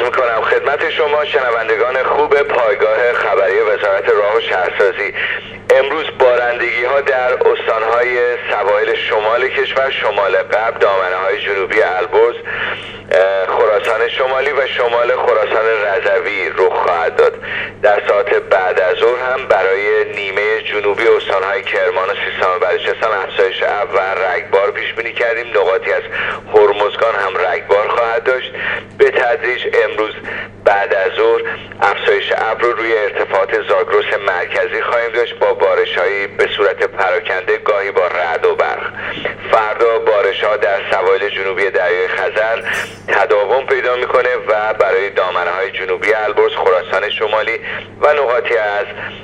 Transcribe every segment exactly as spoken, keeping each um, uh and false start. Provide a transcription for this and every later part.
میکنم خدمت شما شنوندگان خوب پایگاه خبری وزارت راه و شهرسازی. امروز بارندگی ها در استانهای سواحل شمال کشور، شمال غرب، دامنه های جنوبی البرز، خراسان شمالی و شمال خراسان رضوی رخ خواهد داد. در ساعت بعد از ظهر هم برای نیمه جنوبی استانهای کرمان و سیستان و بلوچستان افزایش ابر و رگبار پیش بینی کردیم. نقاطی از هرمزگان هم رگبار خواهد داشت. به تدریج امروز بعد از ظهر افزایش ابر رو روی ارتفاعات زاگرس مرکزی خواهیم داشت با بارش‌هایی به صورت پراکنده، گاهی با رعد و برق. فردا بارش‌ها در سواحل جنوبی دریای خزر تداوم پیدا میکنه و برای دامنه‌های جنوبی البرز، خراسان شمالی و نقاطی از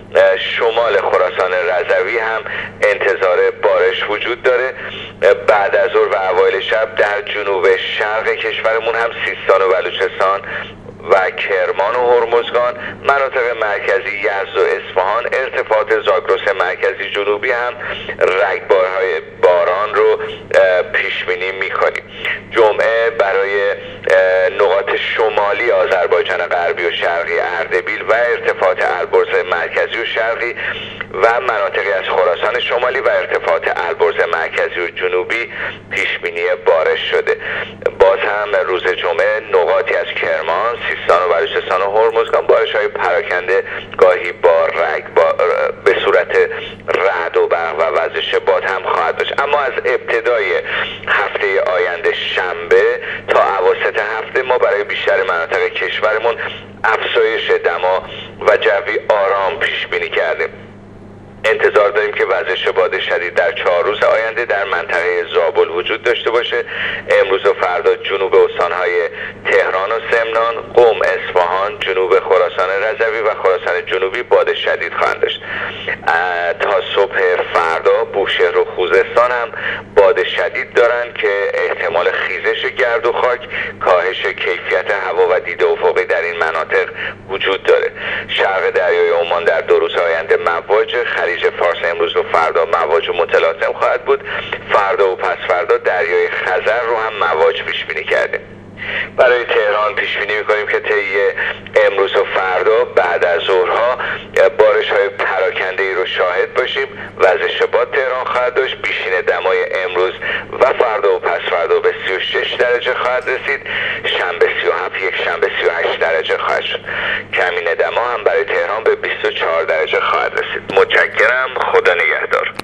شمال خراسان رضوی هم انتظار بارش وجود داره. بعد از ظهر و اوایل شب در جنوب شرق کشورمون هم سیستان و بلوچستان و کرمان و هرمزگان، مناطق مرکزی یزد و اصفهان، ارتفاعات زاگرس مرکزی جنوبی هم رگبارهای باران رو پیش بینی می‌کنیم. جمعه برای نقاط شمالی آذربایجان غربی و شرقی، اردبیل و ارتفاعات البرز مرکزی و شرقی و مناطقی از خراسان شمالی و ارتفاعات البرز مرکزی و جنوبی پیش بینی بارش شده. باز هم روز جمعه نقاطی از کرمان، سیستان و بلوچستان و هرمزگان بارش‌های پراکنده، گاهی با رگ با به صورت رعد و برق و وزش باد هم خواهد داشت. اما از ابتدای هفته آینده شنبه تا اواسط هفته ما برای بیشتر مناطق کشورمون افزایش دما و جوی آرام پیش بینی کردیم. انتظار داریم که وزش باد شدید در چهار روز آینده در منطقه زابل وجود داشته باشه. امروز و فردا جنوب استانهای تهران و سمنان، قم، اصفهان، جنوب خراسان رضوی و خراسان جنوبی باد شدید خواهند داشت. تا صبح فردا بوشهر و خوزستان هم باد شدید دارند که احتمال خیزش گرد و خاک، کاهش کیفیت هوا و دید افقی در این مناطق وجود داره. شرق دریای عمان در دو روز آینده مواج، خلیج فارس امروز و فردا مواج متلاطم خواهد بود. فردا و پس فردا دریای خزر رو هم مواج پیش بینی کرده. برای تهران پیش بینی می‌کنیم که طی امروز و فردا بعد از ظهرها بارش‌های پراکنده‌ای رو شاهد باشیم. وزش باد تهران خواهد داشت. بیشین دمای امروز و فردا و پس فردا به سی و شش درجه خواهد رسید. شنبه سی و هفت، یک شنبه سی و هشت درجه خواهد شد. کمین دما هم برای تهران به بیست و چهار درجه خواهد رسید. متشکرم. خدا نگهدار.